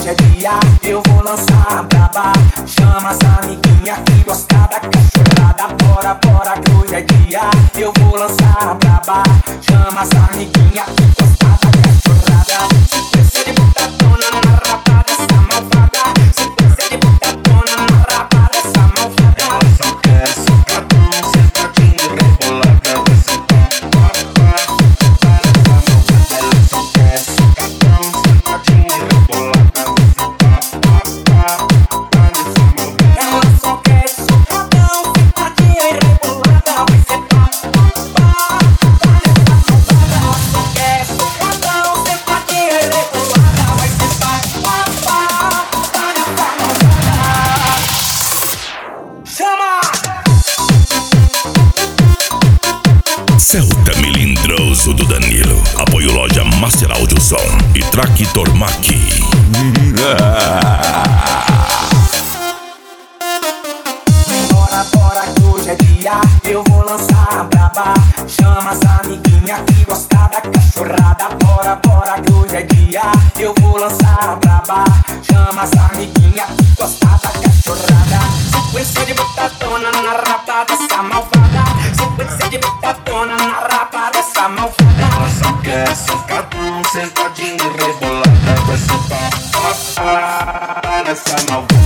hoje é dia, eu vou lançar a braba. Chama as amiguinhas que gostam da cachorrada. Bora, bora que hoje é dia, eu vou lançar a braba. Chama as amiguinhas que gostam da cachorrada. Sequência de botadona na rapa dessa malvada. Sequência de botadona na rapa dessa malvada. Ela só quer socadão, sentadinho e rebolada. Vai sentar, pá, pá, ela só quer socadão, sentadinho e rebolada. Vai sentar, pá, pá, nessa malvada. Ela só quer socadão, sentadinha e rebolada. Vai ser pá, pá, pá, nessa malvada. Ela só quer socadão, sentadinha e rebolada. Vai ser pá, pá, pá, nessa malvada. Chama! Celta Melindroso do Danilo. Apoio loja Master Audio Som e Tractor Mac. Bora, bora que hoje é dia, eu vou lançar a braba. Chama as amiguinhas que gostam da cachorrada. Bora, bora que hoje é dia, eu vou lançar a braba. Chama as amiguinhas que gostam da cachorrada. Sequência de botadona na rapa dessa malvada. Sequência de botadona na rapa dessa malvada. Ela só quer socadão, sentadinho e rebolada. Vai sentar, pá, pá, nessa malvada.